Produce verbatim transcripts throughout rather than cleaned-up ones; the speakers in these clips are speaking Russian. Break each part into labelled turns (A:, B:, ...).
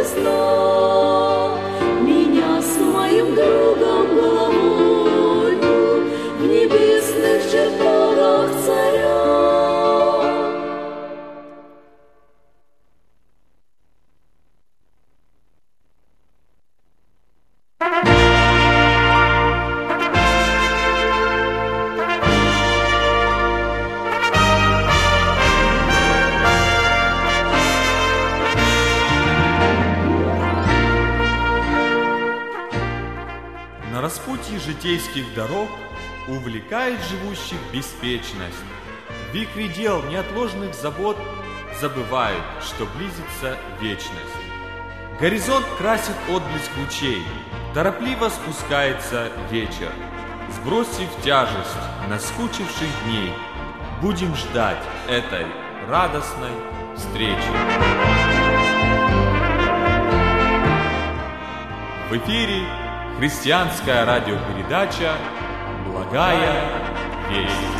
A: весна, меня с моим другом головою в небесных чертогах царя.
B: На распутье житейских дорог увлекает живущих беспечность. В вихре дел неотложных забот забывают, что близится вечность. Горизонт красит отблеск лучей, торопливо спускается вечер. Сбросив тяжесть наскучивших дней, будем ждать этой радостной встречи. В эфире христианская радиопередача «Благая весть».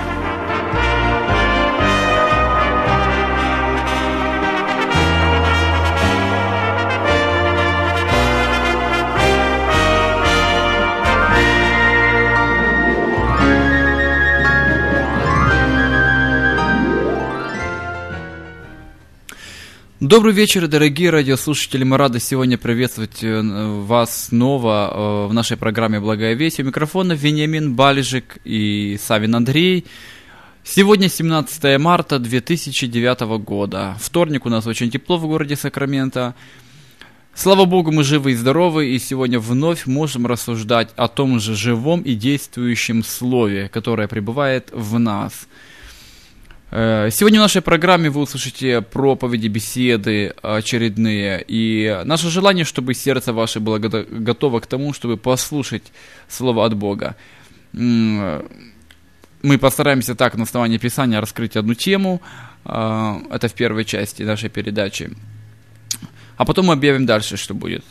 C: Добрый вечер, дорогие радиослушатели. Мы рады сегодня приветствовать вас снова в нашей программе «Благая весть». У микрофона Вениамин Балежик и Савин Андрей. Сегодня семнадцатое марта две тысячи девятого года. Вторник, у нас очень тепло в городе Сакраменто. Слава Богу, мы живы и здоровы, и сегодня вновь можем рассуждать о том же живом и действующем слове, которое пребывает в нас. Сегодня в нашей программе вы услышите проповеди, беседы очередные, и наше желание, чтобы сердце ваше было готово к тому, чтобы послушать Слово от Бога. Мы постараемся так на основании Писания раскрыть одну тему, это в первой части нашей передачи, а потом мы объявим дальше, что будет.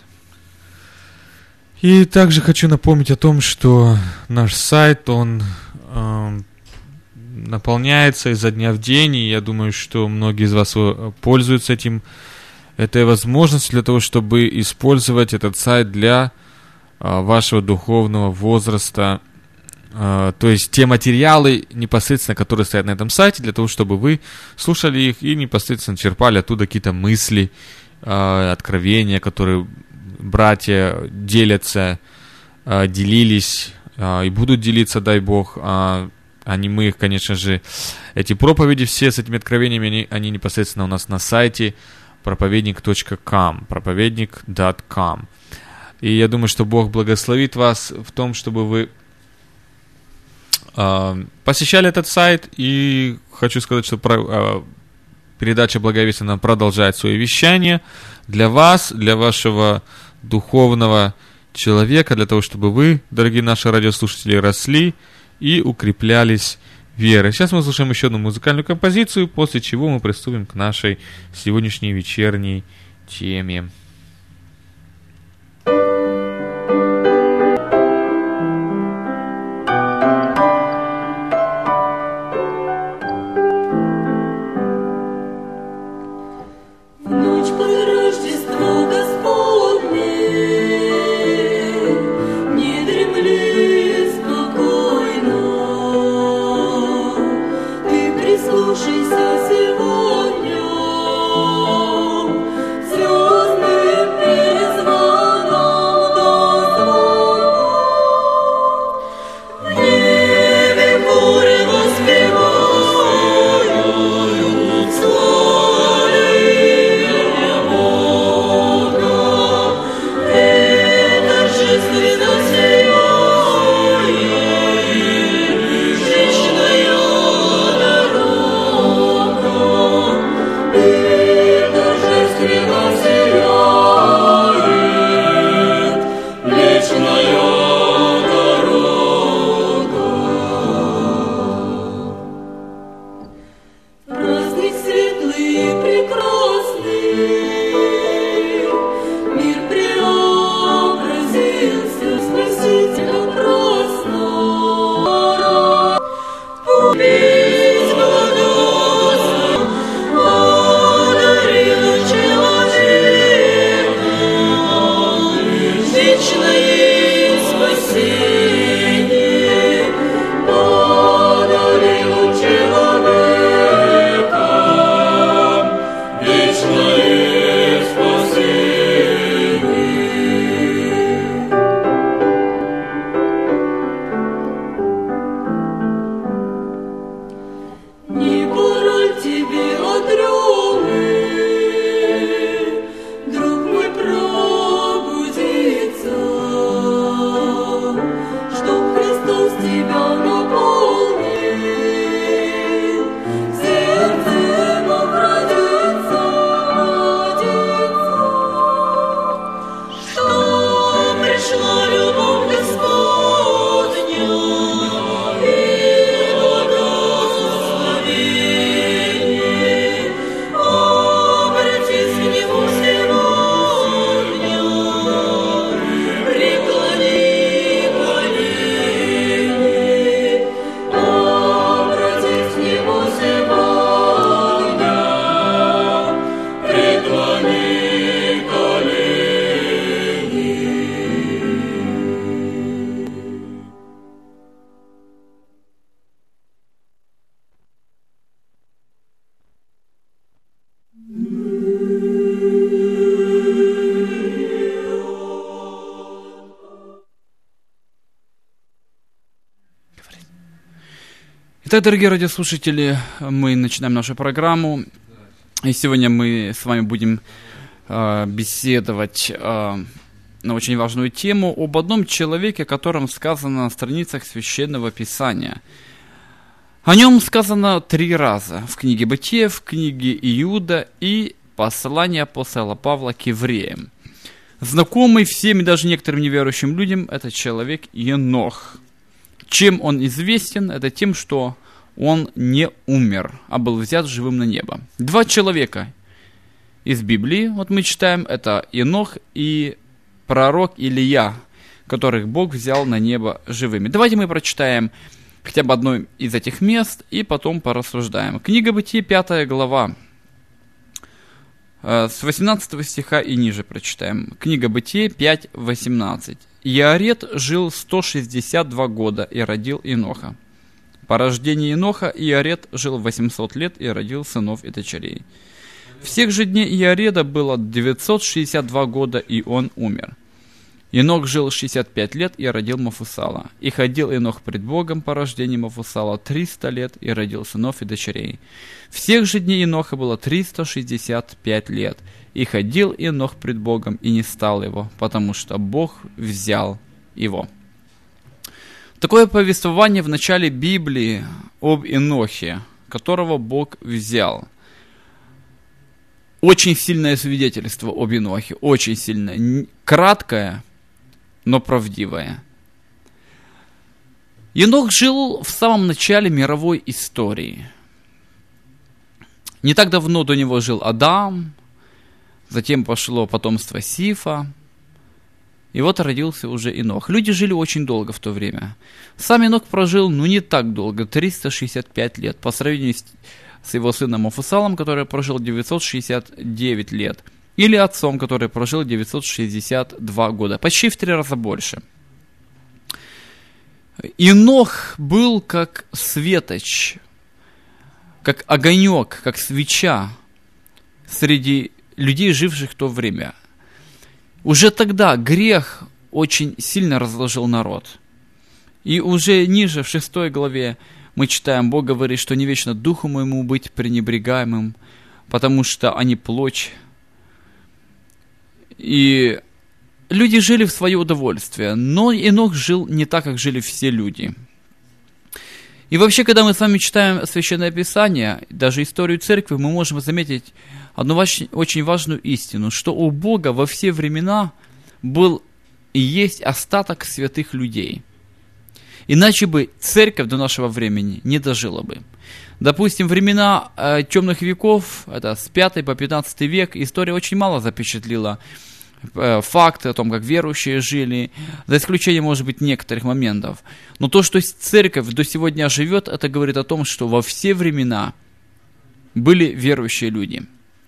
D: И также хочу напомнить о том, что наш сайт, он... наполняется изо дня в день, и я думаю, что многие из вас пользуются этим, этой возможностью для того, чтобы использовать этот сайт для а, вашего духовного возраста, а, то есть те материалы непосредственно, которые стоят на этом сайте, для того, чтобы вы слушали их и непосредственно черпали оттуда какие-то мысли, а, откровения, которые братья делятся, а, делились а, и будут делиться, дай Бог, а, а не мы их, конечно же. Эти проповеди все с этими откровениями, они, они непосредственно у нас на сайте проповедник точка ком, проповедник точка ком. И я думаю, что Бог благословит вас в том, чтобы вы э, посещали этот сайт. И хочу сказать, что про, э, передача «Благая весть» она продолжает свое вещание для вас, для вашего духовного человека, для того, чтобы вы, дорогие наши радиослушатели, росли и укреплялись верой. Сейчас мы слушаем еще одну музыкальную композицию, после чего мы приступим к нашей сегодняшней вечерней теме.
A: Слушайся сегодня, звездный
C: Итак, дорогие радиослушатели, мы начинаем нашу программу. И сегодня мы с вами будем э, беседовать э, на очень важную тему об одном человеке, о котором сказано на страницах Священного Писания. О нем сказано три раза в книге Бытия, в книге Иуда и послание апостола Павла к евреям. Знакомый всем и даже некоторым неверующим людям это человек Енох. Чем он известен? Это тем, что он не умер, а был взят живым на небо. Два человека из Библии, вот мы читаем, это Енох и пророк Илия, которых Бог взял на небо живыми. Давайте мы прочитаем хотя бы одно из этих мест и потом порассуждаем. Книга Бытия, пятая глава, с восемнадцатого стиха и ниже прочитаем. Книга Бытия пять восемнадцать. Иаред жил сто шестьдесят два года и родил Еноха. По рождении Еноха Иаред жил восемьсот лет и родил сынов и дочерей. Всех же дней Иареда было девятьсот шестьдесят два года, и он умер. Енох жил шестьдесят пять лет и родил Мафусала. И ходил Енох пред Богом по рождению Мафусала триста лет и родил сынов и дочерей. Всех же дней Еноха было триста шестьдесят пять лет. И ходил Енох пред Богом, и не стал его, потому что Бог взял его. Такое повествование в начале Библии об Енохе, которого Бог взял. Очень сильное свидетельство об Енохе, очень сильное, краткое, но правдивое. Енох жил в самом начале мировой истории. Не так давно до него жил Адам, затем пошло потомство Сифа, и вот родился уже Енох. Люди жили очень долго в то время. Сам Енох прожил, ну, не так долго, триста шестьдесят пять лет, по сравнению с, с его сыном Мафусалом, который прожил девятьсот шестьдесят девять лет, или отцом, который прожил девятьсот шестьдесят два года, почти в три раза больше. Енох был как светоч, как огонек, как свеча среди людей, живших в то время. Уже тогда грех очень сильно разложил народ. И уже ниже, в шестой главе, мы читаем, Бог говорит, что не вечно духу моему быть пренебрегаемым, потому что они плоть. И люди жили в свое удовольствие, но Енох жил не так, как жили все люди. И вообще, когда мы с вами читаем Священное Писание, даже историю церкви, мы можем заметить одну очень важную истину, что у Бога во все времена был и есть остаток святых людей. Иначе бы церковь до нашего времени не дожила бы. Допустим, времена э, темных веков, это с пятого по пятнадцатый век, история очень мало запечатлила э, факты о том, как верующие жили, за исключением, может быть, некоторых моментов. Но то, что церковь до сегодня живет, это говорит о том, что во все времена были верующие люди.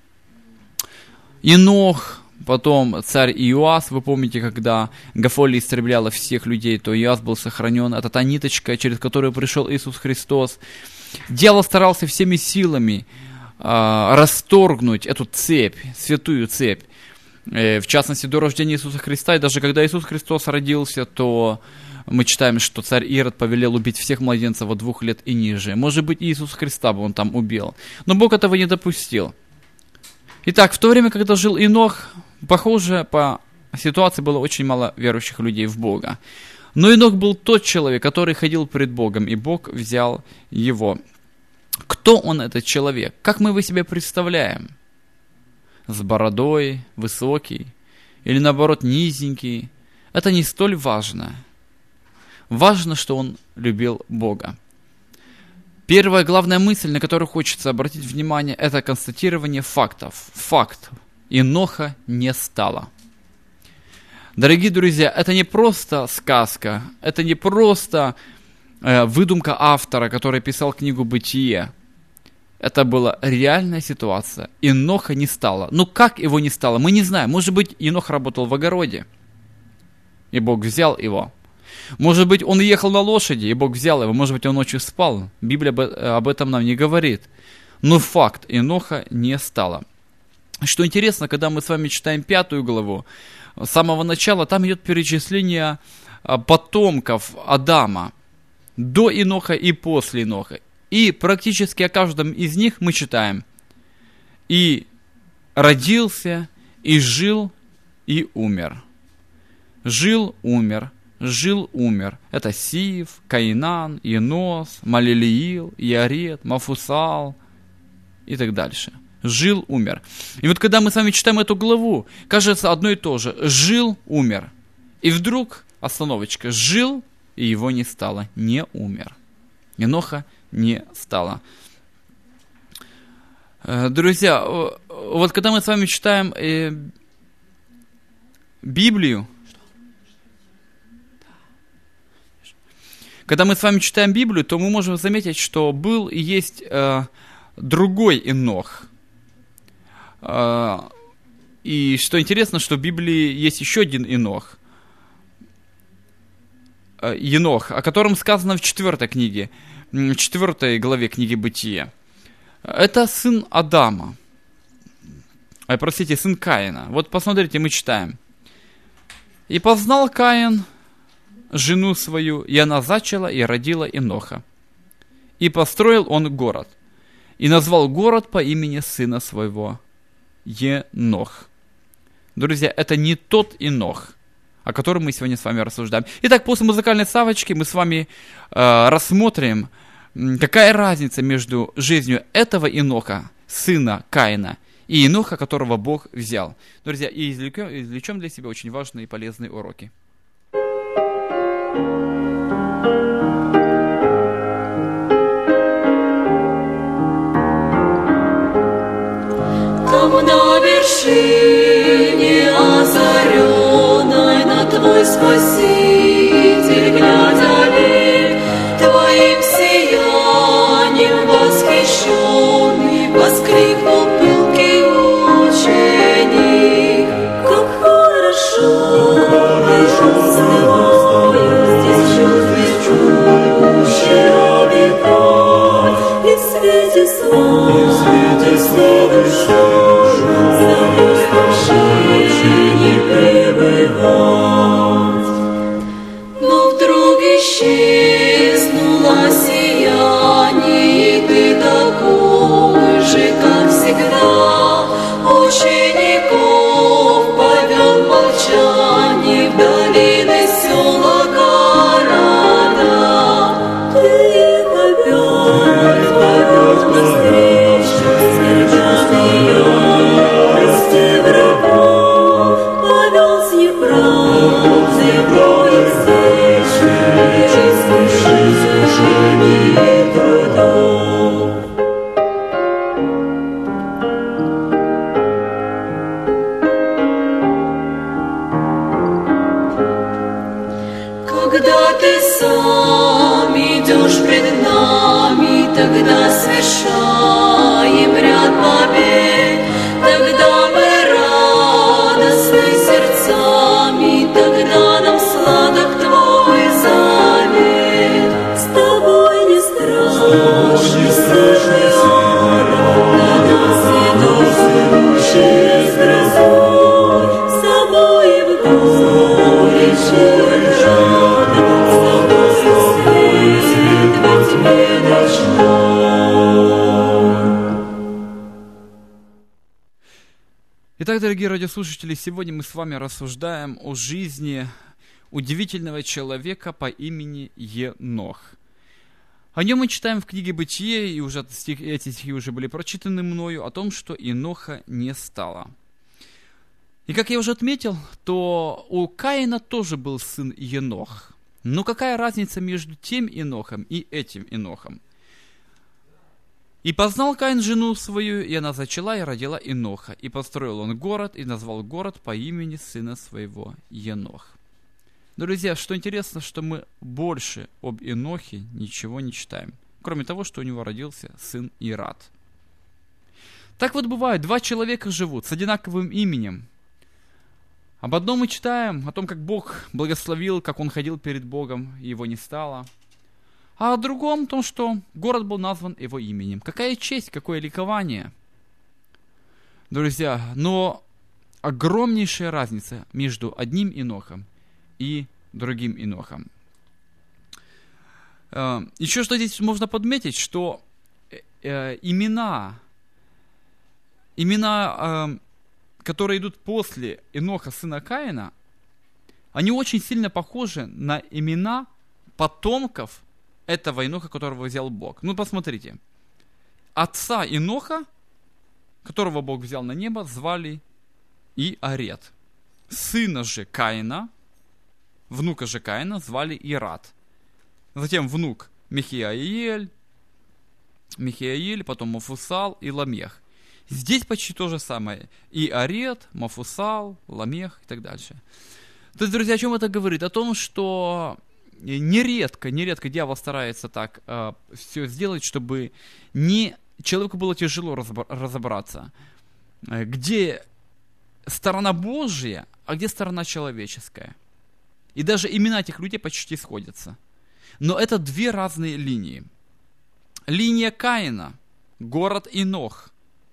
C: Енох, потом царь Иоас, вы помните, когда Гафоли истребляла всех людей, то Иоас был сохранен. Это та ниточка, через которую пришел Иисус Христос. Дьявол старался всеми силами э, расторгнуть эту цепь, святую цепь. Э, в частности, до рождения Иисуса Христа. И даже когда Иисус Христос родился, то мы читаем, что царь Ирод повелел убить всех младенцев от двух лет и ниже. Может быть, Иисуса Христа бы он там убил. Но Бог этого не допустил. Итак, в то время, когда жил Енох, похоже, по ситуации было очень мало верующих людей в Бога. Но Енох был тот человек, который ходил пред Богом, и Бог взял его. Кто он, этот человек? Как мы его себе представляем? С бородой, высокий, или наоборот низенький? Это не столь важно. Важно, что он любил Бога. Первая главная мысль, на которую хочется обратить внимание, это констатирование фактов. Факт. Еноха не стало. Дорогие друзья, это не просто сказка, это не просто э, выдумка автора, который писал книгу «Бытие». Это была реальная ситуация. Еноха не стало. Ну как его не стало? Мы не знаем. Может быть, Енох работал в огороде, и Бог взял его. Может быть, он ехал на лошади, и Бог взял его. Может быть, он ночью спал. Библия об этом нам не говорит. Но факт, Еноха не стало. Что интересно, когда мы с вами читаем пятую главу, с самого начала там идет перечисление потомков Адама. До Еноха и после Еноха. И практически о каждом из них мы читаем: «И родился, и жил, и умер». Жил, умер, жил, умер. Это Сив, Каинан, Енос, Малилиил, Иарет, Мафусал и так дальше. Жил, умер. И вот когда мы с вами читаем эту главу, кажется одно и то же. Жил, умер. И вдруг остановочка. Жил, и его не стало. Не умер. Еноха не стало. Друзья, вот когда мы с вами читаем э, Библию, когда мы с вами читаем Библию, то мы можем заметить, что был и есть э, другой Енох. Э, и что интересно, что в Библии есть еще один Енох. Э, Енох, о котором сказано в четвертой книге, в четвертой главе книги Бытия. Это сын Адама. Ой, простите, сын Каина. Вот посмотрите, мы читаем. «И познал Каин жену свою, и она зачала и родила Еноха. И построил он город, и назвал город по имени сына своего Енох». Друзья, это не тот Енох, о котором мы сегодня с вами рассуждаем. Итак, после музыкальной ставочки мы с вами э, рассмотрим, какая разница между жизнью этого Еноха, сына Каина, и Еноха, которого Бог взял. Друзья, и извлекем, извлечем для себя очень важные и полезные уроки.
A: Там на вершине озаренной на Твой Спаситель, глядя лик, Твоим сиянием восхищенный, воскликнул пылкий ученик: как хорошо, хорошо с Тобою здесь чудный обитать, и в свете славы, и в свете славы за возвышение пребывать. Но вдруг исчезнуло сияние, и Ты такой же, как всегда, учеников повел в молчании в долины, села, города. Ты их опять повел навстречу смертельной ярости врагов, повел с неправдой боя встречи и искушений трудов. Когда Ты сам идешь пред нами, тогда совершаем ряд побед, тогда мы радостны сердцами, тогда нам сладок Твой завет. С Тобой не страшно, не страшно на нас идут идущие с грозой, с Тобой в горечи рядом, с Тобой свет во тьме ночной.
C: Итак, дорогие радиослушатели, сегодня мы с вами рассуждаем о жизни удивительного человека по имени Енох. О нем мы читаем в книге Бытие, и уже стих, эти стихи уже были прочитаны мною, о том, что Еноха не стало. И как я уже отметил, то у Каина тоже был сын Енох. Но какая разница между тем Енохом и этим Енохом? «И познал Каин жену свою, и она зачала и родила Еноха. И построил он город, и назвал город по имени сына своего Енох». Друзья, что интересно, что мы больше об Енохе ничего не читаем, кроме того, что у него родился сын Ирад. Так вот бывает, два человека живут с одинаковым именем. Об одном мы читаем, о том, как Бог благословил, как он ходил перед Богом, и его не стало. А о другом, о том, что город был назван его именем. Какая честь, какое ликование. Друзья, но огромнейшая разница между одним Енохом и другим Енохом. Еще что здесь можно подметить, что э, имена, имена, э, которые идут после Еноха, сына Каина, они очень сильно похожи на имена потомков этого Еноха, которого взял Бог. Ну, посмотрите. Отца Еноха, которого Бог взял на небо, звали Иарет. Сына же Каина, внука же Каина, звали Ират. Затем внук Михаиэль, Михаиэль, потом Мафусал и Ламех. Здесь почти то же самое. Иарет, Мафусал, Ламех и так дальше. То есть, друзья, о чем это говорит? О том, что нередко, нередко дьявол старается так э, все сделать, чтобы не, человеку было тяжело разбор, разобраться, э, где сторона Божья, а где сторона человеческая. И даже имена этих людей почти сходятся. Но это две разные линии. Линия Каина, город Енох.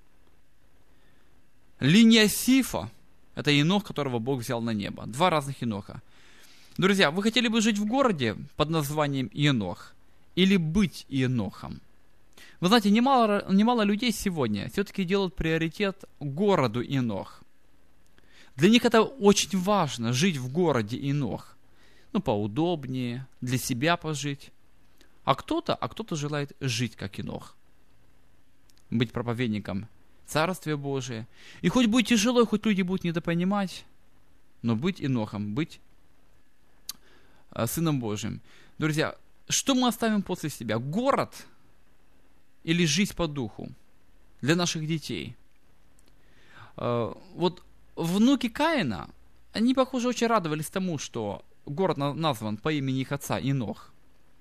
C: Линия Сифа, это Енох, которого Бог взял на небо. Два разных Еноха. Друзья, вы хотели бы жить в городе под названием Енох или быть Енохом? Вы знаете, немало, немало людей сегодня все-таки делают приоритет городу Енох. Для них это очень важно, жить в городе Енох. Ну, поудобнее, для себя пожить. А кто-то, а кто-то желает жить как Енох. Быть проповедником Царствия Божия. И хоть будет тяжело, хоть люди будут недопонимать, но быть Енохом, быть э, Сыном Божьим. Друзья, что мы оставим после себя? Город или жизнь по духу для наших детей? Э, вот внуки Каина, они, похоже, очень радовались тому, что город назван по имени их отца Енох.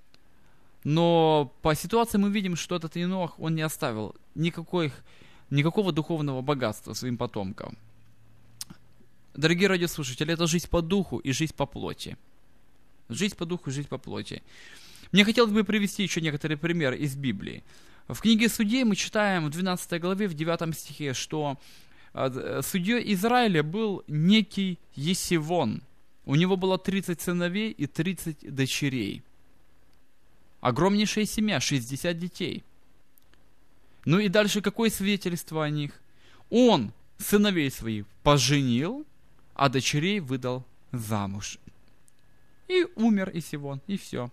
C: Но по ситуации мы видим, что этот Енох, он не оставил никаких, никакого духовного богатства своим потомкам. Дорогие радиослушатели, это жизнь по духу и жизнь по плоти. Жизнь по духу и жизнь по плоти. Мне хотелось бы привести еще некоторые примеры из Библии. В книге Судей мы читаем в двенадцатой главе, в девятом стихе, что судьей Израиля был некий Есивон. У него было тридцать сыновей и тридцать дочерей. Огромнейшая семья, шестьдесят детей. Ну и дальше какое свидетельство о них? Он сыновей своих поженил, а дочерей выдал замуж. И умер Есивон, и все.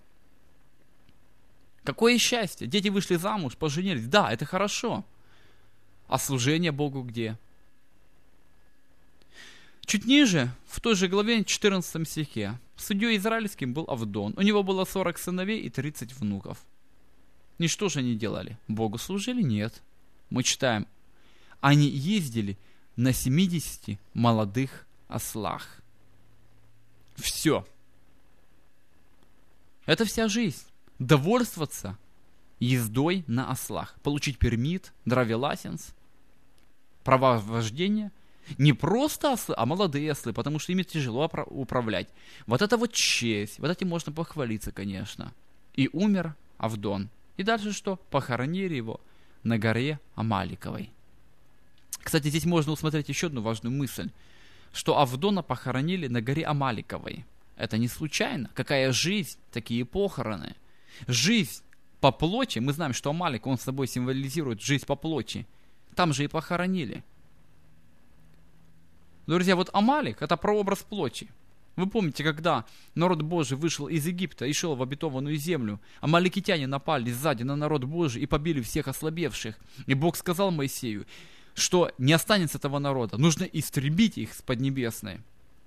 C: Какое счастье! Дети вышли замуж, поженились. Да, это хорошо. А служение Богу где? Чуть ниже, в той же главе, четырнадцатом стихе, судьей израильским был Авдон. У него было сорок сыновей и тридцать внуков. И что же они делали? Богу служили? Нет. Мы читаем, они ездили на семидесяти молодых ослах. Все. Это вся жизнь. Довольствоваться ездой на ослах. Получить пермит, драйвинг-лайсенс, права вождения. Не просто ослы, а молодые ослы, потому что ими тяжело управлять. Вот это вот честь, вот этим можно похвалиться, конечно. И умер Авдон. И дальше что? Похоронили его на горе Амаликовой. Кстати, здесь можно усмотреть еще одну важную мысль, что Авдона похоронили на горе Амаликовой. Это не случайно. Какая жизнь, такие похороны. Жизнь по плоти, мы знаем, что Амалик, он с собой символизирует жизнь по плоти. Там же и похоронили. Друзья, вот Амалик – это прообраз плоти. Вы помните, когда народ Божий вышел из Египта и шел в обетованную землю, амаликитяне напали сзади на народ Божий и побили всех ослабевших. И Бог сказал Моисею, что не останется этого народа, нужно истребить их с Поднебесной.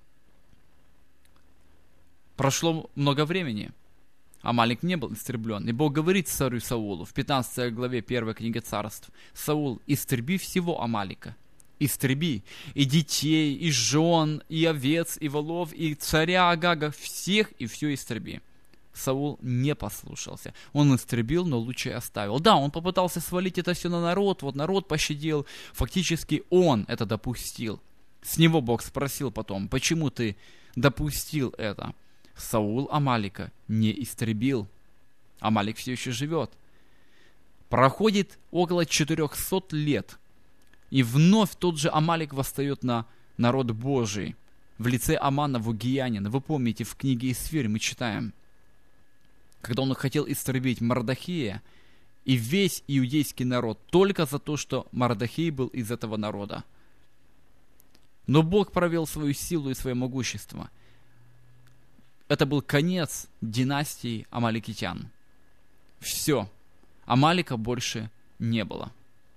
C: Прошло много времени, Амалик не был истреблен. И Бог говорит царю Саулу в пятнадцатой главе первой книги Царств: «Саул, истреби всего Амалика». Истреби и детей, и жен, и овец, и волов, и царя Агага, всех и все истреби. Саул не послушался. Он истребил, но лучше оставил. Да, он попытался свалить это все на народ, вот народ пощадил. Фактически он это допустил. С него Бог спросил потом: почему ты допустил это? Саул Амалика не истребил. Амалик все еще живет. Проходит около четырехсот лет. И вновь тот же Амалик восстает на народ Божий в лице Амана Вугиянина. Вы помните, в книге Исфирь мы читаем, когда он хотел истребить Мардохея и весь иудейский народ только за то, что Мардохей был из этого народа. Но Бог провел свою силу и свое могущество. Это был конец династии амаликитян. Все. Амалика больше не было.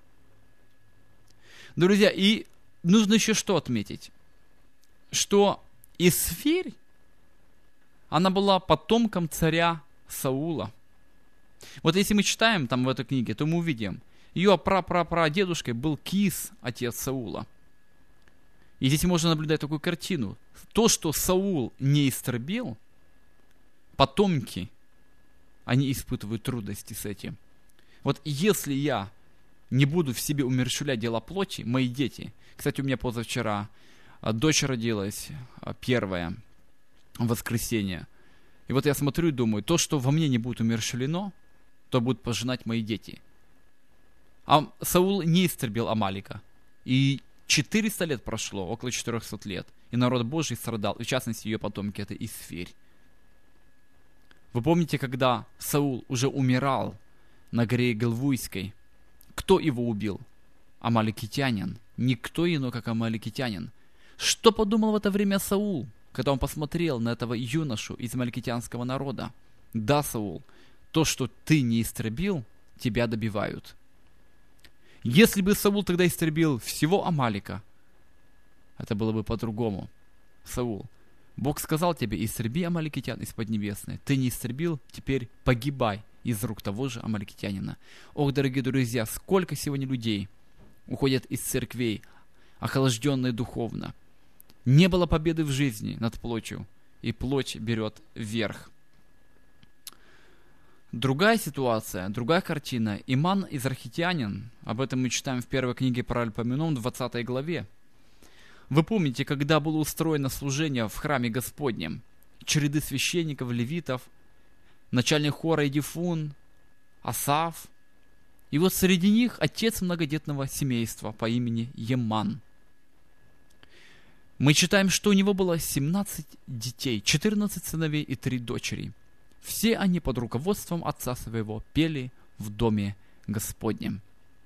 C: Друзья, и нужно еще что отметить? Что Исфирь, она была потомком царя Саула. Вот если мы читаем там в этой книге, то мы увидим, ее прапрапрадедушкой был Кис, отец Саула. И здесь можно наблюдать такую картину. То, что Саул не истребил, потомки, они испытывают трудности с этим. Вот если я не буду в себе умерщвлять дела плоти, мои дети. Кстати, у меня позавчера дочь родилась, первая, в воскресенье. И вот я смотрю и думаю, то, что во мне не будет умерщвлено, то будут пожинать мои дети. А Саул не истребил Амалика. И четыреста лет прошло, около четырехсот лет. И народ Божий страдал, и в частности ее потомки, это Исфирь. Вы помните, когда Саул уже умирал на горе Гилвуйской, кто его убил? Амаликитянин. Никто иной, как амаликитянин. Что подумал в это время Саул, когда он посмотрел на этого юношу из амаликитянского народа? Да, Саул, то, что ты не истребил, тебя добивают. Если бы Саул тогда истребил всего Амалика, это было бы по-другому. Саул, Бог сказал тебе, истреби амаликитян из Поднебесной. Ты не истребил, теперь погибай из рук того же амаликитянина. Ох, дорогие друзья, сколько сегодня людей уходят из церквей, охлажденные духовно. Не было победы в жизни над плотью, и плоть берет вверх. Другая ситуация, другая картина. Иман израхитянин, об этом мы читаем в первой книге Паральпоменон, двадцатой главе. Вы помните, когда было устроено служение в храме Господнем, череды священников, левитов, начальник хора Едифун, Асаф. И вот среди них отец многодетного семейства по имени Еман. Мы читаем, что у него было семнадцать детей, четырнадцать сыновей и три дочери. Все они под руководством отца своего пели в доме Господнем.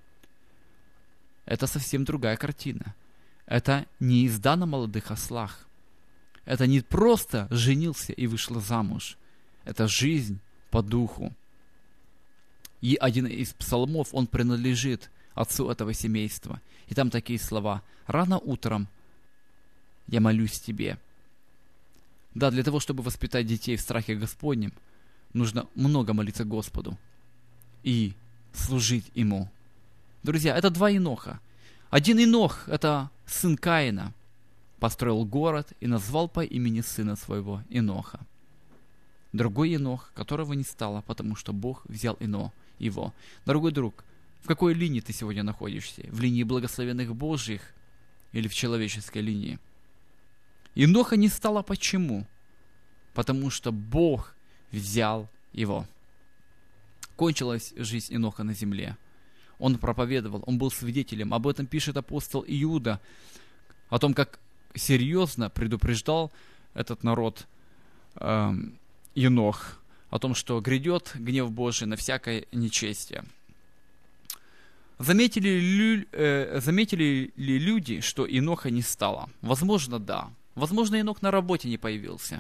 C: Это совсем другая картина. Это не езда на молодых ослах. Это не просто женился и вышла замуж. Это жизнь по духу. И один из псалмов, он принадлежит отцу этого семейства. И там такие слова: «Рано утром я молюсь тебе». Да, для того, чтобы воспитать детей в страхе Господнем, нужно много молиться Господу и служить Ему. Друзья, это два Еноха. Один Енох, это сын Каина, построил город и назвал по имени сына своего Еноха. Другой Енох, которого не стало, потому что Бог взял Ино, его. Дорогой друг, в какой линии ты сегодня находишься? В линии благословенных Божьих или в человеческой линии? Еноха не стало почему? Потому что Бог взял его. Кончилась жизнь Еноха на земле. Он проповедовал, он был свидетелем. Об этом пишет апостол Иуда, о том, как серьезно предупреждал этот народ э, Енох, о том, что грядет гнев Божий на всякое нечестие. Заметили ли, э, заметили ли люди, что Еноха не стало? Возможно, да. Возможно, Енох на работе не появился.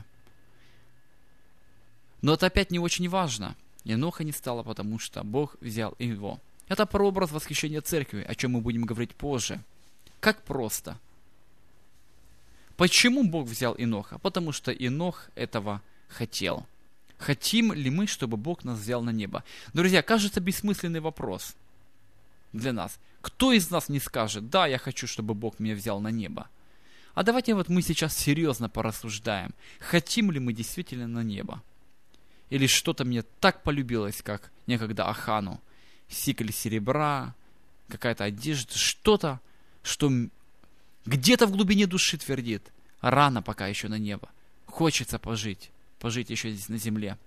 C: Но это опять не очень важно. Еноха не стало, потому что Бог взял его. Это прообраз восхищения церкви, о чем мы будем говорить позже. Как просто. Почему Бог взял Еноха? Потому что Енох этого хотел. Хотим ли мы, чтобы Бог нас взял на небо? Друзья, кажется, бессмысленный вопрос для нас. Кто из нас не скажет: да, я хочу, чтобы Бог меня взял на небо? А давайте вот мы сейчас серьезно порассуждаем. Хотим ли мы действительно на небо? Или что-то мне так полюбилось, как некогда Ахану? Сикль серебра, какая-то одежда, что-то, что где-то в глубине души твердит: рано пока еще на небо. Хочется пожить, пожить еще здесь на земле.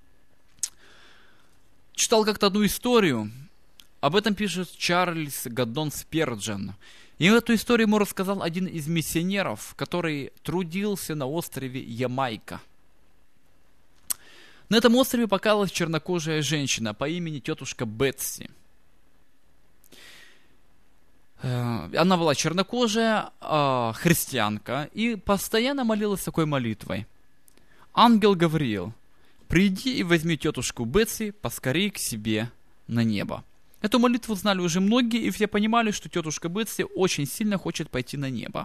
C: Читал как-то одну историю, об этом пишет Чарльз Гаддон Сперджен. И эту историю ему рассказал один из миссионеров, который трудился на острове Ямайка. На этом острове покаялась чернокожая женщина по имени тетушка Бетси. Она была чернокожая, христианка, и постоянно молилась такой молитвой. Ангел Гавриил, приди и возьми тетушку Бетси поскорей к себе на небо. Эту молитву знали уже многие, и все понимали, что тетушка Бетси очень сильно хочет пойти на небо.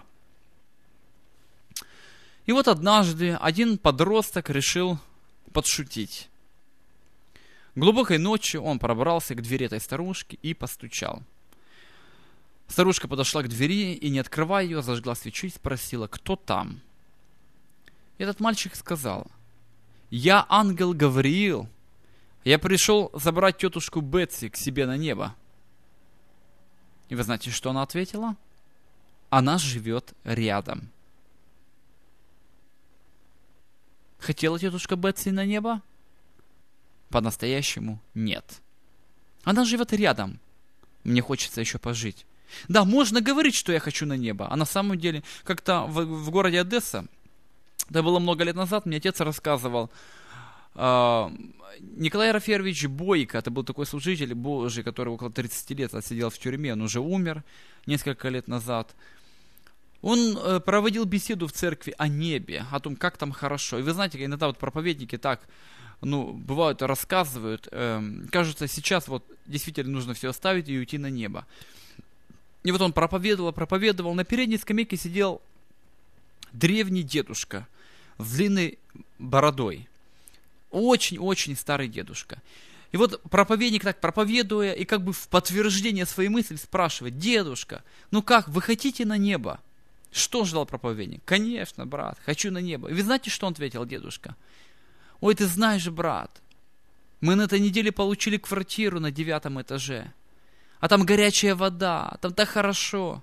C: И вот однажды один подросток решил подшутить. Глубокой ночью он пробрался к двери этой старушки и постучал. Старушка подошла к двери и, не открывая ее, зажгла свечу и спросила, кто там. И этот мальчик сказал: «Я ангел Гавриил. Я пришел забрать тетушку Бетси к себе на небо». И вы знаете, что она ответила? Она живет рядом. Хотела тетушка Бетси на небо? По-настоящему нет. Она живет рядом. Мне хочется еще пожить. Да, можно говорить, что я хочу на небо, а на самом деле, как-то в, в городе Одесса, это было много лет назад, мне отец рассказывал, э, Николай Рафаэльевич Бойко, это был такой служитель Божий, который около тридцати лет отсидел в тюрьме, он уже умер несколько лет назад. Он э, проводил беседу в церкви о небе, о том, как там хорошо. И вы знаете, иногда вот проповедники так, ну, бывают, рассказывают, э, кажется, сейчас вот действительно нужно все оставить и уйти на небо. И вот он проповедовал, проповедовал, на передней скамейке сидел древний дедушка с длинной бородой. Очень-очень старый дедушка. И вот проповедник так проповедуя, и как бы в подтверждение своей мысли спрашивает: «Дедушка, ну как, вы хотите на небо?» Что ждал проповедник? «Конечно, брат, хочу на небо». И вы знаете, что он ответил дедушка? «Ой, ты знаешь, брат, мы на этой неделе получили квартиру на девятом этаже. А там горячая вода, там так хорошо».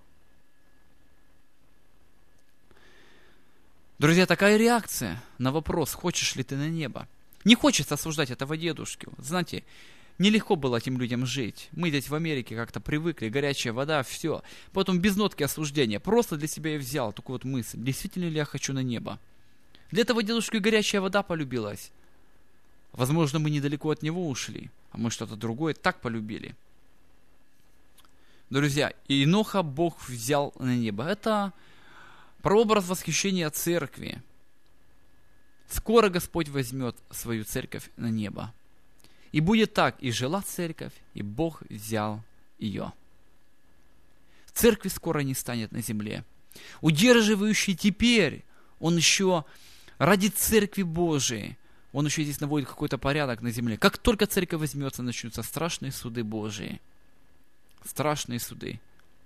C: Друзья, такая реакция на вопрос, хочешь ли ты на небо. Не хочется осуждать этого дедушки. Знаете, нелегко было этим людям жить. Мы здесь в Америке как-то привыкли, горячая вода, все. Потом без нотки осуждения. Просто для себя я взял такую вот мысль. Действительно ли я хочу на небо? Для этого дедушки горячая вода полюбилась. Возможно, мы недалеко от него ушли, а мы что-то другое так полюбили. Друзья, Еноха Бог взял на небо. Это прообраз восхищения церкви. Скоро Господь возьмет свою церковь на небо. И будет так, и жила церковь, и Бог взял ее. Церкви скоро не станет на земле. Удерживающий теперь, он еще ради церкви Божией, он еще здесь наводит какой-то порядок на земле. Как только церковь возьмется, начнутся страшные суды Божии. Страшные суды.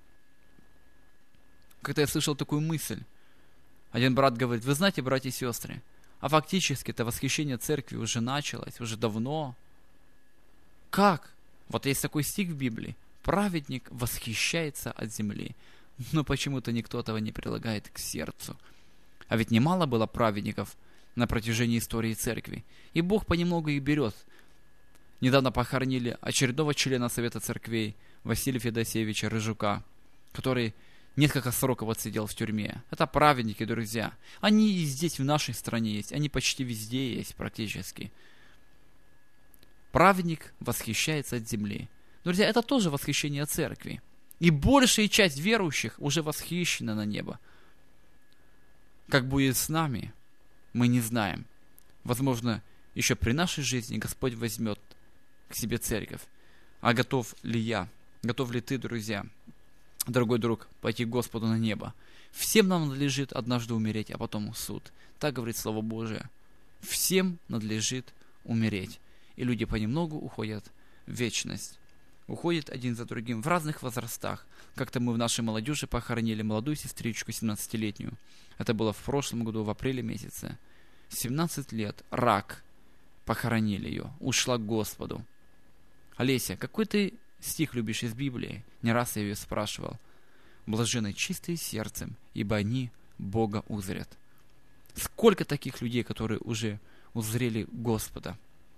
C: Когда я слышал такую мысль, один брат говорит: вы знаете, братья и сестры, а фактически это восхищение церкви уже началось, уже давно. Как? Вот есть такой стих в Библии: праведник восхищается от земли. Но почему-то никто этого не прилагает к сердцу. А ведь немало было праведников на протяжении истории церкви. И Бог понемногу их берет. Недавно похоронили очередного члена Совета Церквей Василия Федосеевича Рыжука, который несколько сроков отсидел в тюрьме. Это праведники, друзья. Они и здесь, в нашей стране есть. Они почти везде есть, практически. Праведник восхищается от земли. Друзья, это тоже восхищение церкви. И большая часть верующих уже восхищена на небо. Как будет с нами, мы не знаем. Возможно, еще при нашей жизни Господь возьмет к себе церковь. А готов ли я, готов ли ты, друзья, дорогой друг, пойти к Господу на небо? Всем нам надлежит однажды умереть, а потом суд. Так говорит Слово Божие. Всем надлежит умереть. И люди понемногу уходят в вечность. Уходят один за другим в разных возрастах. Как-то мы в нашей молодежи похоронили молодую сестричку, семнадцатилетнюю. Это было в прошлом году, в апреле месяце. семнадцать лет, рак. Похоронили ее, ушла к Господу. Олеся, какой ты стих любишь из Библии? Не раз я ее спрашивал. Блаженны чистые сердцем, ибо они Бога узрят. Сколько таких людей, которые уже узрели Господа?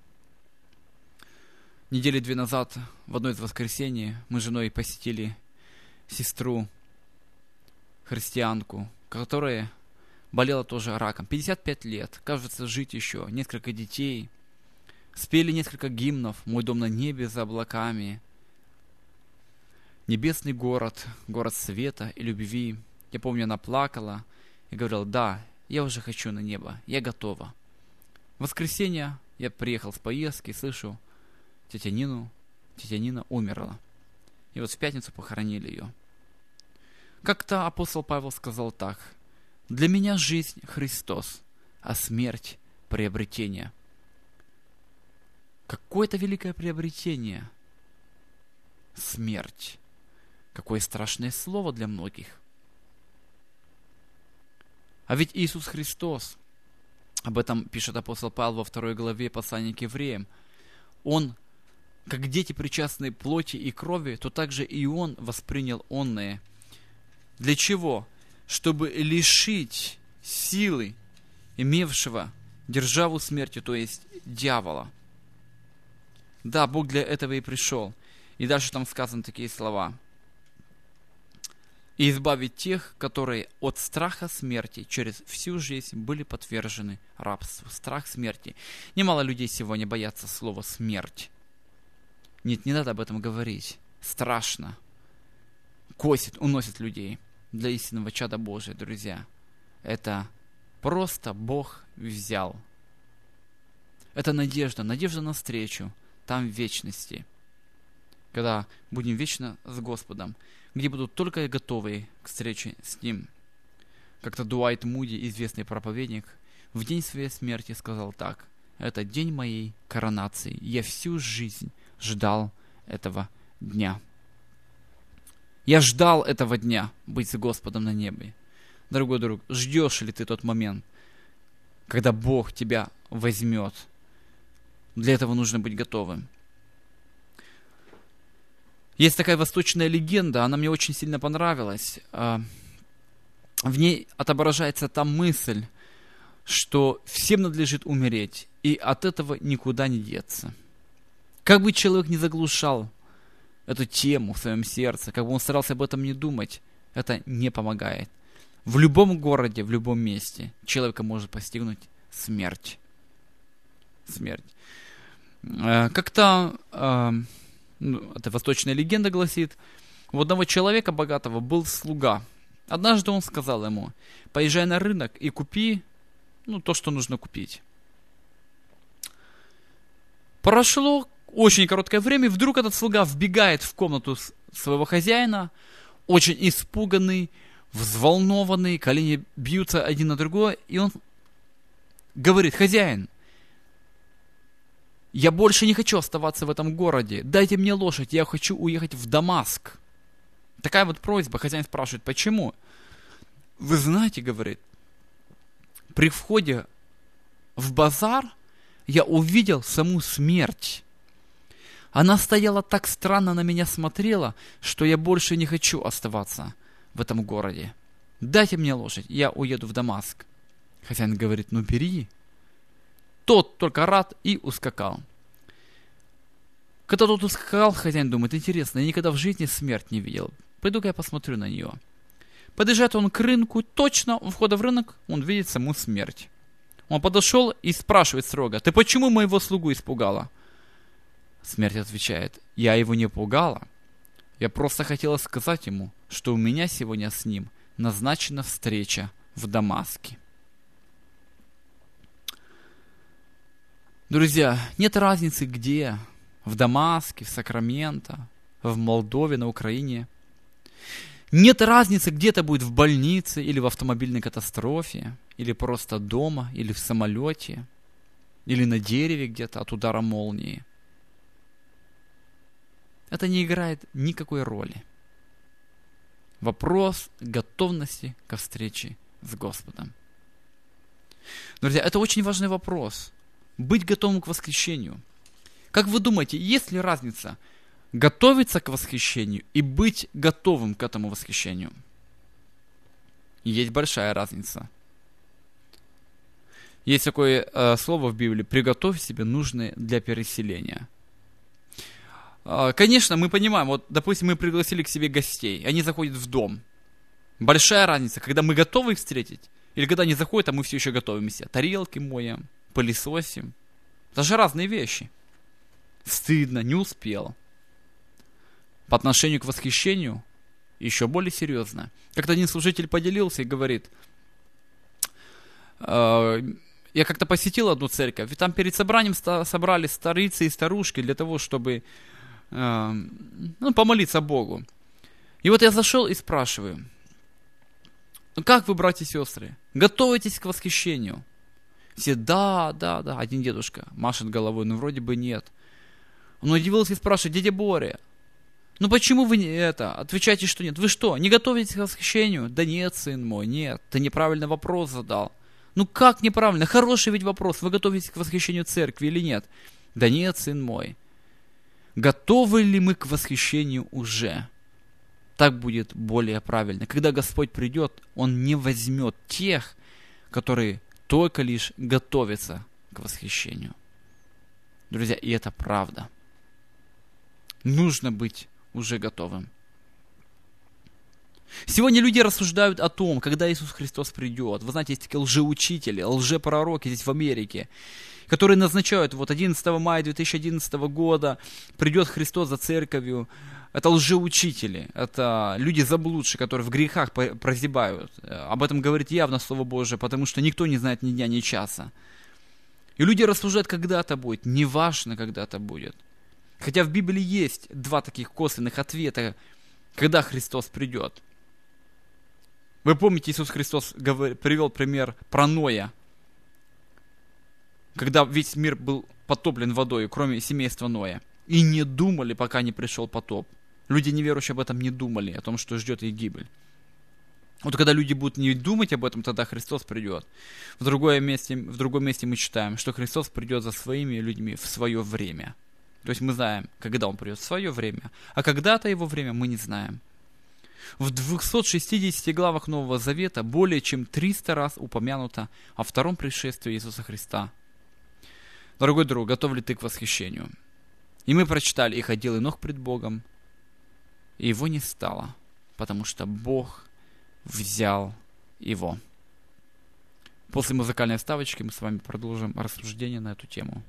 C: Недели две назад, в одно из воскресений, мы с женой посетили сестру, христианку, которая болела тоже раком. пятьдесят пять лет, кажется, жить еще, несколько детей. спели несколько гимнов «Мой дом на небе за облаками», «Небесный город», «Город света и любви». Я помню, она плакала и говорила: да, я уже хочу на небо, я готова. В воскресенье я приехал с поездки, слышу, тетя Нину, тетя Нина умерла. И вот в пятницу похоронили ее. Как-то апостол Павел сказал так: «Для меня жизнь Христос, а смерть – приобретение». Какое-то великое приобретение. Смерть. Какое страшное слово для многих. А ведь Иисус Христос, об этом пишет апостол Павел во второй главе послания к евреям, Он, как дети, причастные плоти и крови, то также и Он воспринял онное. Для чего? Чтобы лишить силы имевшего державу смерти, то есть дьявола. Да, Бог для этого и пришел. И дальше там сказаны такие слова: «И избавить тех, которые от страха смерти через всю жизнь были подвержены рабству». Страх смерти. Немало людей сегодня боятся слова «смерть». Нет, не надо об этом говорить. Страшно. Косит, уносит людей. Для истинного чада Божия, друзья, это просто Бог взял. Это надежда, надежда на встречу там в вечности, когда будем вечно с Господом, где будут только готовые к встрече с Ним. Как-то Дуайт Муди, известный проповедник, в день своей смерти сказал так: «Это день моей коронации. Я всю жизнь ждал этого дня». Я ждал этого дня быть с Господом на небе. Дорогой друг, ждешь ли ты тот момент, когда Бог тебя возьмет? Для этого нужно быть готовым. Есть такая восточная легенда, она мне очень сильно понравилась. В ней отображается та мысль, что всем надлежит умереть, и от этого никуда не деться. Как бы человек ни заглушал эту тему в своем сердце, как бы он старался об этом не думать, это не помогает. В любом городе, в любом месте человека может постигнуть смерть. Смерть. Как-то, ну, это восточная легенда гласит, у одного человека богатого был слуга. Однажды он сказал ему: «Поезжай на рынок и купи, ну, то, что нужно купить». Прошло очень короткое время, и вдруг этот слуга вбегает в комнату своего хозяина, очень испуганный, взволнованный, колени бьются один на другое, и он говорит: «Хозяин, я больше не хочу оставаться в этом городе, дайте мне лошадь, я хочу уехать в Дамаск». Такая вот просьба. Хозяин спрашивает: «Почему?» «Вы знаете, — говорит, — при входе в базар я увидел саму смерть. Она стояла так странно, на меня смотрела, что я больше не хочу оставаться в этом городе. Дайте мне лошадь, я уеду в Дамаск». Хозяин говорит: «Ну, бери». Тот только рад и ускакал. Когда тот ускакал, хозяин думает: интересно, я никогда в жизни смерть не видел. Пойду-ка я посмотрю на нее. Подъезжает он к рынку, точно у входа в рынок он видит саму смерть. Он подошел и спрашивает строго: «Ты почему моего слугу испугала?» Смерть отвечает: «Я его не пугала. Я просто хотела сказать ему, что у меня сегодня с ним назначена встреча в Дамаске». Друзья, нет разницы где. В Дамаске, в Сакраменто, в Молдове, на Украине. Нет разницы, где это будет: в больнице, или в автомобильной катастрофе, или просто дома, или в самолете, или на дереве где-то от удара молнии. Это не играет никакой роли. Вопрос готовности ко встрече с Господом. Друзья, это очень важный вопрос. Быть готовым к восхищению. Как вы думаете, есть ли разница готовиться к восхищению и быть готовым к этому восхищению? Есть большая разница. Есть такое э, слово в Библии: «Приготовь себе нужное для переселения». Э, конечно, мы понимаем, вот, допустим, мы пригласили к себе гостей, они заходят в дом. Большая разница, когда мы готовы их встретить, или когда они заходят, а мы все еще готовимся. Тарелки моем, пылесосим. Это же разные вещи. Стыдно, не успел. По отношению к восхищению еще более серьезно. Как-то один служитель поделился и говорит: «Э, я как-то посетил одну церковь, и там перед собранием ста- собрали старицы и старушки для того, чтобы э, ну, помолиться Богу. И вот я зашел и спрашиваю: ну как вы, братья и сестры, готовитесь к восхищению? Все: да, да, да. Один дедушка машет головой: ну вроде бы нет. Он удивился и спрашивает: дядя Боря, ну почему вы не это? Отвечаете, что нет. Вы что, не готовитесь к восхищению? Да нет, сын мой, нет. Ты неправильный вопрос задал. Ну как неправильно? Хороший ведь вопрос. Вы готовитесь к восхищению церкви или нет? Да нет, сын мой. Готовы ли мы к восхищению уже? Так будет более правильно. Когда Господь придет, Он не возьмет тех, которые только лишь готовятся к восхищению. Друзья, и это правда. Нужно быть уже готовым. Сегодня люди рассуждают о том, когда Иисус Христос придет. Вы знаете, есть такие лжеучители, лжепророки здесь в Америке, которые назначают: вот одиннадцатого мая две тысячи одиннадцатого года придет Христос за церковью. Это лжеучители, это люди заблудшие, которые в грехах прозябают. Об этом говорит явно Слово Божие, потому что никто не знает ни дня, ни часа. И люди рассуждают, когда это будет. Неважно, когда это будет. Хотя в Библии есть два таких косвенных ответа, когда Христос придет. Вы помните, Иисус Христос говор, привел пример про Ноя, когда весь мир был потоплен водой, кроме семейства Ноя. И не думали, пока не пришел потоп. Люди неверующие об этом не думали, о том, что ждет их гибель. Вот когда люди будут не думать об этом, тогда Христос придет. В, другое месте, в другом месте мы читаем, что Христос придет за своими людьми в свое время. То есть мы знаем, когда Он придет в свое время, а когда-то Его время мы не знаем. В двухстах шестидесяти главах Нового Завета более чем триста раз упомянуто о втором пришествии Иисуса Христа. Дорогой друг, готов ли ты к восхищению? И мы прочитали: «И ходил Енох пред Богом, и его не стало, потому что Бог взял его». После музыкальной вставочки мы с вами продолжим рассуждение на эту тему.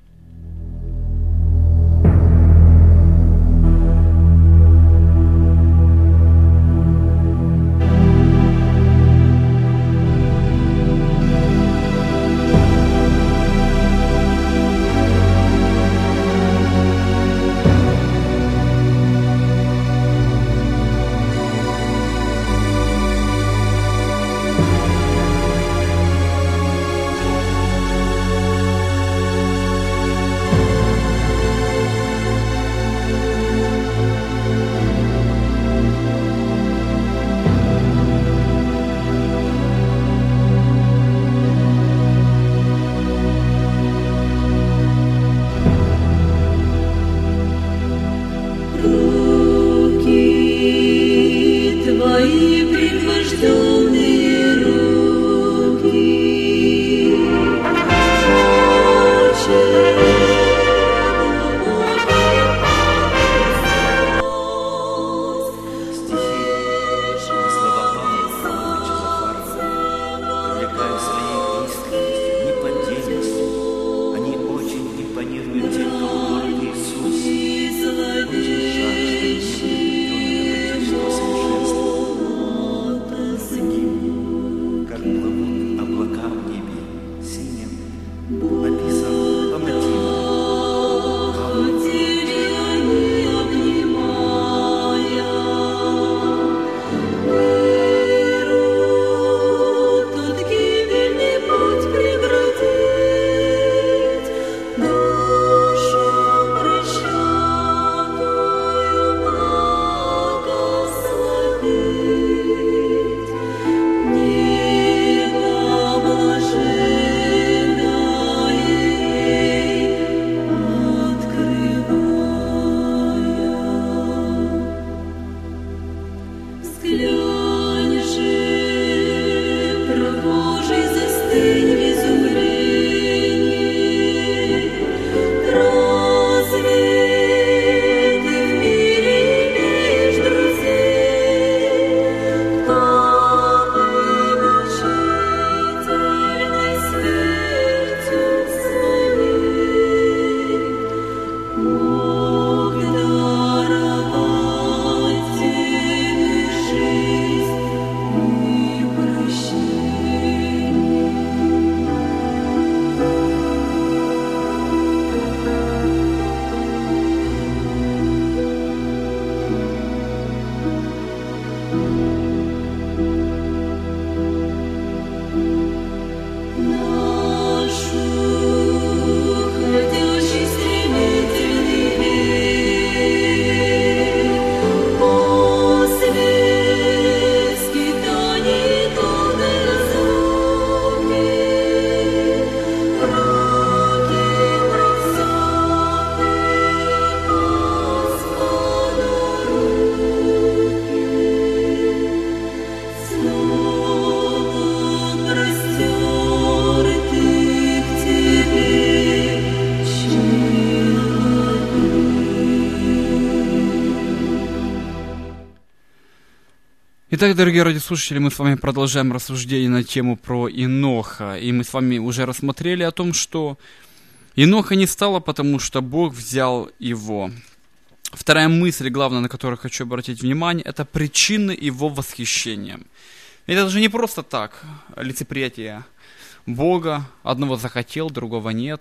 C: Итак, дорогие радиослушатели, мы с вами продолжаем рассуждение на тему про Еноха. И мы с вами уже рассмотрели о том, что Еноха не стало, потому что Бог взял его. Вторая мысль, главная, на которую хочу обратить внимание, это причины его восхищения. Это же не просто так, лицеприятие Бога. Одного захотел, другого нет.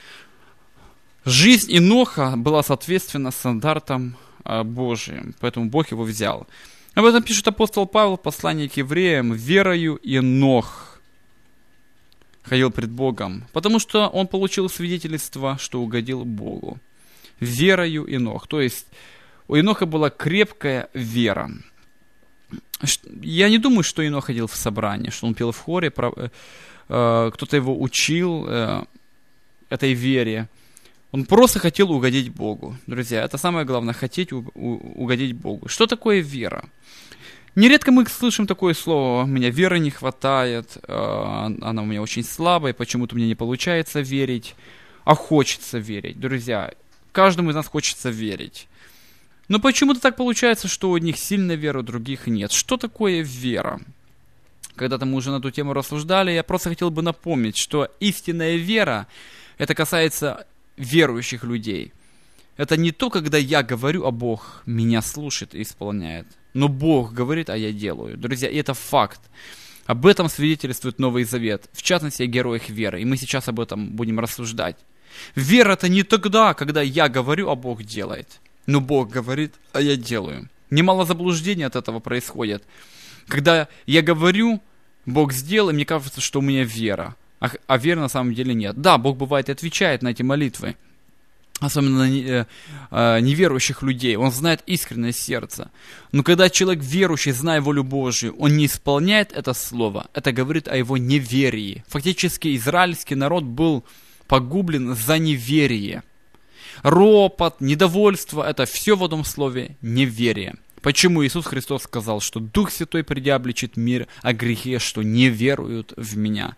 C: Жизнь Еноха была соответственно стандартам Божьим, поэтому Бог его взял. Об этом пишет апостол Павел в послании к евреям: «Верою Енох ходил пред Богом, потому что он получил свидетельство, что угодил Богу». Верою Енох. То есть у Еноха была крепкая вера. Я не думаю, что Енох ходил в собрание, что он пел в хоре, кто-то его учил этой вере. Он просто хотел угодить Богу. Друзья, это самое главное, хотеть у- у- угодить Богу. Что такое вера? Нередко мы слышим такое слово: «У меня веры не хватает, она у меня очень слабая, почему-то мне не получается верить», а хочется верить. Друзья, каждому из нас хочется верить. Но почему-то так получается, что у одних сильная вера, у других нет. Что такое вера? Когда-то мы уже на эту тему рассуждали, я просто хотел бы напомнить, что истинная вера, это касается верующих людей. Это не то, когда я говорю, а Бог меня слушает и исполняет. Но Бог говорит, а я делаю. Друзья, и это факт. Об этом свидетельствует Новый Завет, в частности о героях веры. И мы сейчас об этом будем рассуждать. Вера это не тогда, когда я говорю, а Бог делает. Но Бог говорит, а я делаю. Немало заблуждений от этого происходит. Когда я говорю, Бог сделал, и мне кажется, что у меня вера. А, а веры на самом деле нет. Да, Бог бывает и отвечает на эти молитвы. Особенно на не, э, э, неверующих людей. Он знает искреннее сердце. Но когда человек верующий, зная волю Божию, он не исполняет это слово, это говорит о его неверии. Фактически израильский народ был погублен за неверие. Ропот, недовольство, это все в одном слове неверие. Почему Иисус Христос сказал, что Дух Святой придя обличит мир о грехе, что не веруют в Меня.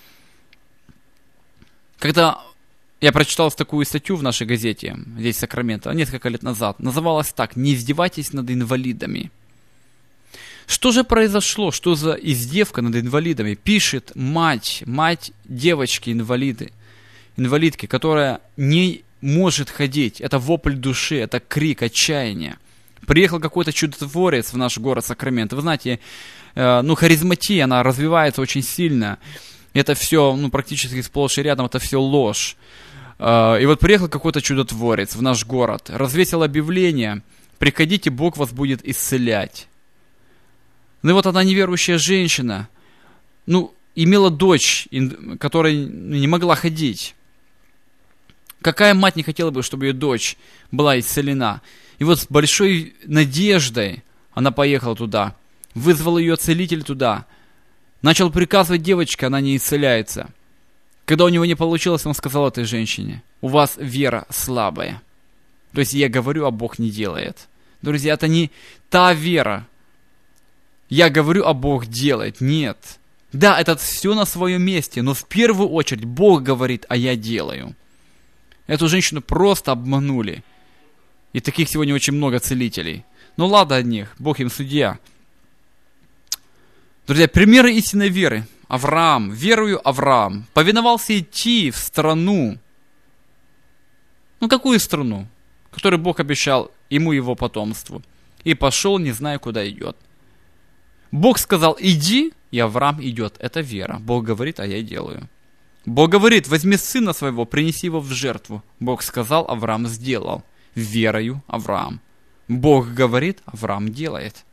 C: Когда я прочитал такую статью в нашей газете, здесь в Сакраменто, несколько лет назад, называлась так: «Не издевайтесь над инвалидами». Что же произошло? Что за издевка над инвалидами? Пишет мать, мать девочки-инвалиды, инвалидки, которая не может ходить. Это вопль души, это крик отчаяния. Приехал какой-то чудотворец в наш город Сакраменто. Вы знаете, э, ну, харизматия, она развивается очень сильно. Это все, ну, практически сплошь и рядом, это все ложь. Э, и вот приехал какой-то чудотворец в наш город, развесил объявление: «Приходите, Бог вас будет исцелять». Ну и вот одна неверующая женщина, ну, имела дочь, которая не могла ходить. Какая мать не хотела бы, чтобы ее дочь была исцелена? И вот с большой надеждой она поехала туда, вызвал ее целитель туда, начал приказывать девочке, она не исцеляется. Когда у него не получилось, он сказал этой женщине: «У вас вера слабая». То есть я говорю, а Бог не делает. Друзья, это не та вера. Я говорю, а Бог делает. Нет. Да, это все на своем месте, но в первую очередь Бог говорит, а я делаю. Эту женщину просто обманули. И таких сегодня очень много целителей. Ну ладно от них, Бог им судья. Друзья, примеры истинной веры. Авраам, верою Авраам, повиновался идти в страну. Ну какую страну? Которую Бог обещал ему и его потомству. И пошел, не зная, куда идет. Бог сказал: иди, и Авраам идет. Это вера. Бог говорит, а я делаю. Бог говорит: возьми сына своего, принеси его в жертву. Бог сказал, Авраам сделал. Верою Авраам. Бог говорит, Авраам делает.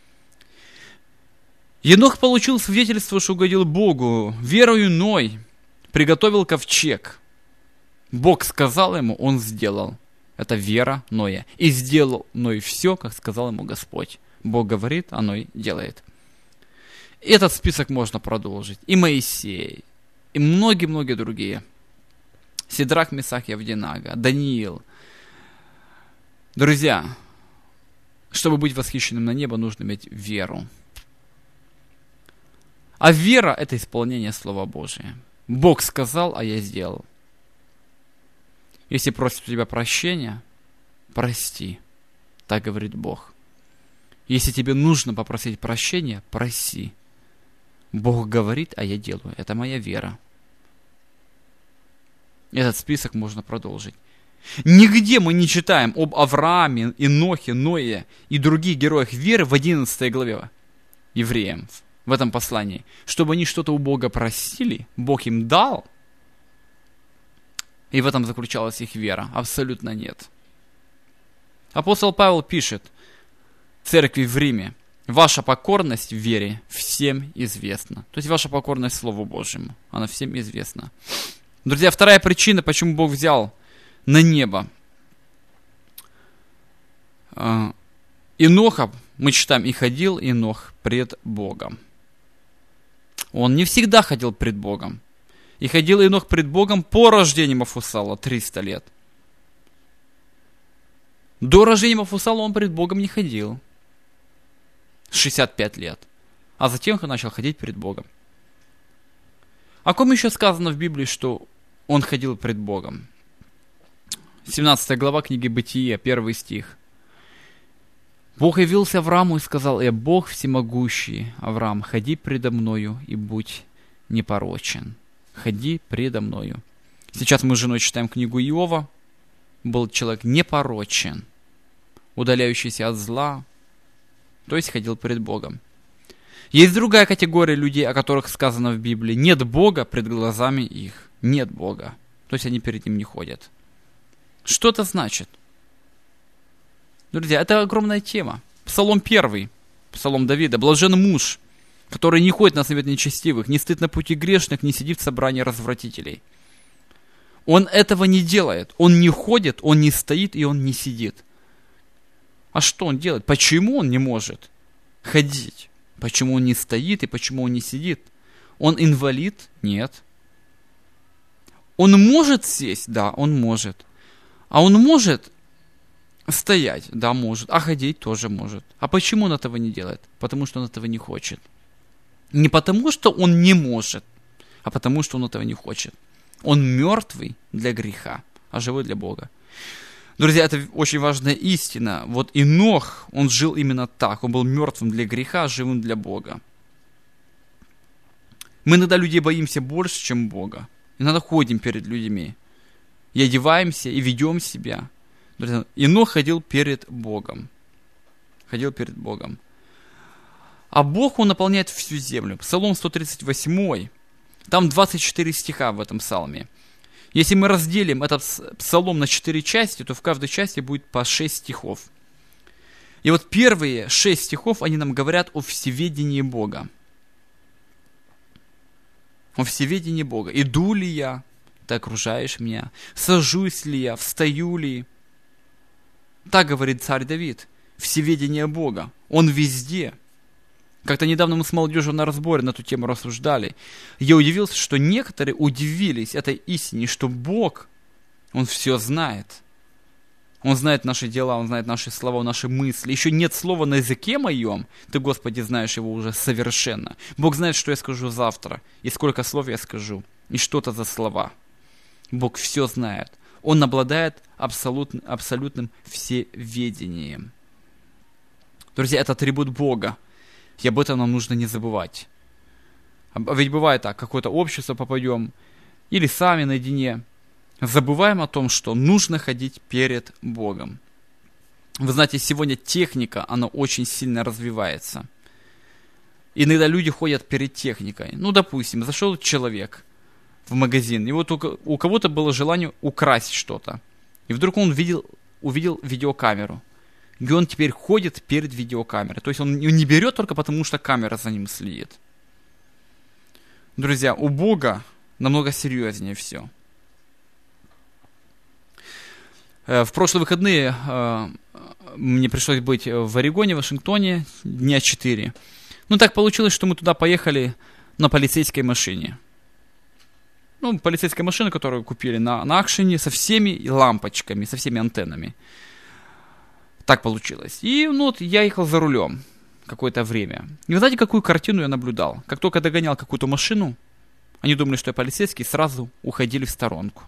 C: Енох получил свидетельство, что угодил Богу. Верою Ной приготовил ковчег. Бог сказал ему, он сделал. Это вера Ноя. И сделал Ной все, как сказал ему Господь. Бог говорит, а Ной делает. Этот список можно продолжить. И Моисей, и многие-многие другие. Сидрах, Месах и Авдинага, Даниил. Друзья, чтобы быть восхищенным на небо, нужно иметь веру. А вера – это исполнение Слова Божия. Бог сказал, а я сделал. Если просит у тебя прощения, прости. Так говорит Бог. Если тебе нужно попросить прощения, проси. Бог говорит, а я делаю. Это моя вера. Этот список можно продолжить. Нигде мы не читаем об Аврааме, Енохе, Ное и других героях веры в одиннадцатой главе евреям, в этом послании, чтобы они что-то у Бога просили, Бог им дал, и в этом заключалась их вера. Абсолютно нет. Апостол Павел пишет церкви в Риме: ваша покорность в вере всем известна. То есть ваша покорность Слову Божьему, она всем известна. Друзья, вторая причина, почему Бог взял на небо Еноха, мы читаем, и ходил Енох пред Богом. Он не всегда ходил пред Богом. И ходил Енох пред Богом по рождению Мафусала триста лет. До рождения Мафусала он пред Богом не ходил. шестьдесят пять лет. А затем он начал ходить пред Богом. О ком еще сказано в Библии, что он ходил пред Богом? семнадцатая глава книги Бытие, первый стих. Бог явился Аврааму и сказал: «Я Бог всемогущий, Авраам, ходи предо мною и будь непорочен». Ходи предо мною. Сейчас мы с женой читаем книгу Иова. Был человек непорочен, удаляющийся от зла, то есть ходил пред Богом. Есть другая категория людей, о которых сказано в Библии: нет Бога пред глазами их. Нет Бога. То есть они перед Ним не ходят. Что это значит? Друзья, это огромная тема. Псалом первый, Псалом Давида. «Блажен муж, который не ходит на совет нечестивых, не стоит на пути грешных, не сидит в собрании развратителей». Он этого не делает. Он не ходит, он не стоит и он не сидит. А что он делает? Почему он не может ходить? Почему он не стоит и почему он не сидит? Он инвалид? Нет. Он может сесть? Да, он может. А он может стоять? Да, может. А ходить тоже может. А почему он этого не делает? Потому что он этого не хочет. Не потому, что он не может, а потому, что он этого не хочет. Он мертвый для греха, а живой для Бога. Друзья, это очень важная истина. Вот Енох, он жил именно так. Он был мертвым для греха, а живым для Бога. Мы иногда людей боимся больше, чем Бога. Иногда ходим перед людьми. И одеваемся, и ведем себя. Друзья, Енох ходил перед Богом. Ходил перед Богом. А Бог, Он наполняет всю землю. Псалом сто тридцать восемь. Там двадцать четыре стиха в этом псалме. Если мы разделим этот псалом на четыре части, то в каждой части будет по шесть стихов. И вот первые шесть стихов, они нам говорят о всеведении Бога. О всеведении Бога. Иду ли я, ты окружаешь меня? Сажусь ли я, встаю ли? Так говорит царь Давид. Всеведение Бога. Он везде. Как-то недавно мы с молодежью на разборе на эту тему рассуждали. Я удивился, что некоторые удивились этой истине, что Бог, Он все знает. Он знает наши дела, Он знает наши слова, наши мысли. Еще нет слова на языке моем, Ты, Господи, знаешь его уже совершенно. Бог знает, что я скажу завтра, и сколько слов я скажу, и что это за слова. Бог все знает. Он обладает абсолютно, абсолютным всеведением. Друзья, это атрибут Бога. И об этом нам нужно не забывать. Ведь бывает так, какое-то общество попадем, или сами наедине, забываем о том, что нужно ходить перед Богом. Вы знаете, сегодня техника, она очень сильно развивается. Иногда люди ходят перед техникой. Ну, допустим, зашел человек в магазин, и вот у, у кого-то было желание украсть что-то. И вдруг он увидел, увидел видеокамеру. И он теперь ходит перед видеокамерой. То есть он не берет только потому, что камера за ним следит. Друзья, у Бога намного серьезнее все. В прошлые выходные мне пришлось быть в Орегоне, в Вашингтоне дня четыре. Ну, так получилось, что мы туда поехали на полицейской машине. Ну, полицейская машина, которую купили на, на акшене, со всеми лампочками, со всеми антеннами. Так получилось. И ну, вот я ехал за рулем какое-то время. И вы знаете, какую картину я наблюдал? Как только догонял какую-то машину, они думали, что я полицейский, сразу уходили в сторонку.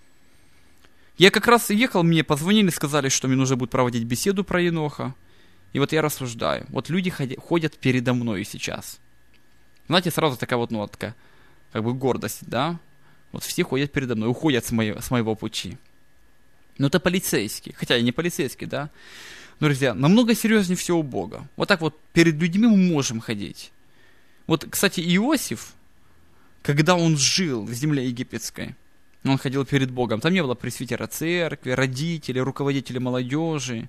C: Я как раз ехал, мне позвонили, сказали, что мне нужно будет проводить беседу про Еноха. И вот я рассуждаю. Вот люди ходи, ходят передо мной сейчас. Знаете, сразу такая вот нотка, как бы гордость, да? Вот все ходят передо мной, уходят с, моего, с моего пути. Но это полицейские, хотя и не полицейские, да? Но, друзья, намного серьезнее все у Бога. Вот так вот перед людьми мы можем ходить. Вот, кстати, Иосиф, когда он жил в земле египетской, он ходил перед Богом. Там не было пресвитера церкви, родителей, руководителей молодежи,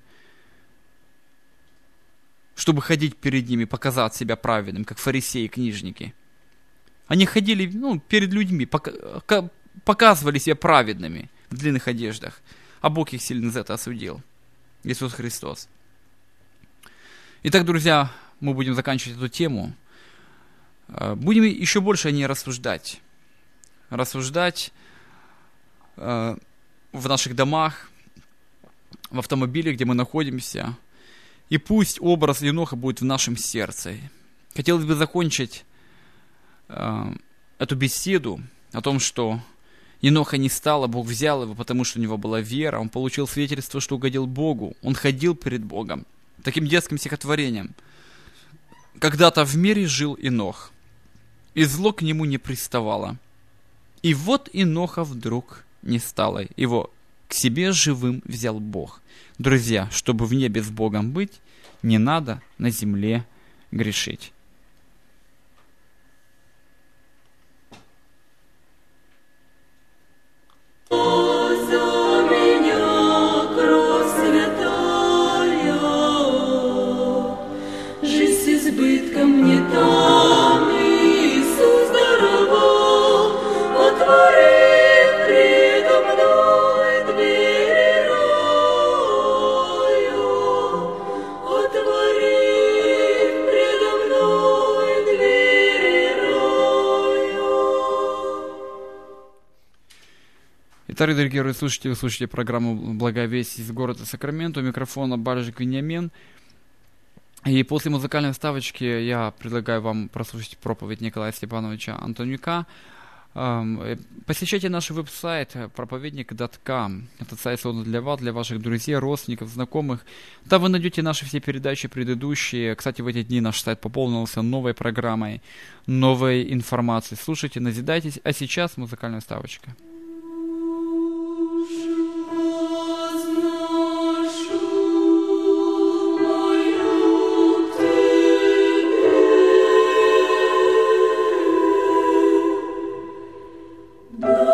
C: чтобы ходить перед ними, показать себя праведным, как фарисеи и книжники. Они ходили, ну, перед людьми, пока, показывали себя праведными в длинных одеждах. А Бог их сильно за это осудил. Иисус Христос. Итак, друзья, мы будем заканчивать эту тему. Будем еще больше о ней рассуждать. Рассуждать э, в наших домах, в автомобиле, где мы находимся. И пусть образ Еноха будет в нашем сердце. Хотелось бы закончить э, эту беседу о том, что Еноха не стало, Бог взял его, потому что у него была вера, он получил свидетельство, что угодил Богу, он ходил перед Богом. Таким детским стихотворением. Когда-то в мире жил Енох, и зло к нему не приставало. И вот Еноха вдруг не стало, его к себе живым взял Бог. Друзья, чтобы в небе с Богом быть, не надо на земле грешить.
A: Мне там Иисус даровал, отворив предо мной двери раю, отворив предо мной двери раю.
C: Итак, дорогие слушатели, вы слушаете программу «Благая весть» из города Сакраменто. У микрофона Балежик Вениамин. И после музыкальной вставочки я предлагаю вам прослушать проповедь Николая Степановича Антонюка. Посещайте наш веб-сайт проповедник точка ком. Этот сайт создан для вас, для ваших друзей, родственников, знакомых. Там вы найдете наши все передачи предыдущие. Кстати, в эти дни наш сайт пополнился новой программой, новой информацией. Слушайте, назидайтесь. А сейчас музыкальная вставочка.
A: But